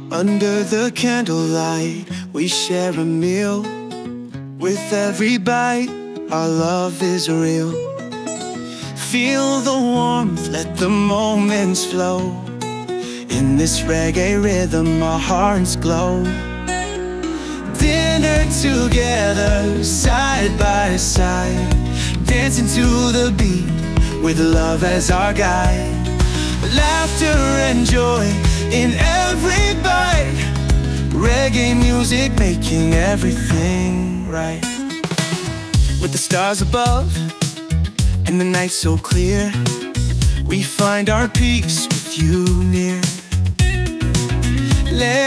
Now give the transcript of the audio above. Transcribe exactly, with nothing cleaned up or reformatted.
Under the candlelight, we share a meal. With every bite, our love is real. Feel the warmth, let the moments flow. In this reggae rhythm, our hearts glow. Dinner together, side by side, dancing to the beat, with love as our guide. Laughter and joy in every bite. Reggae music making everything right. With the stars above and the night so clear, we find our peace with you near. Let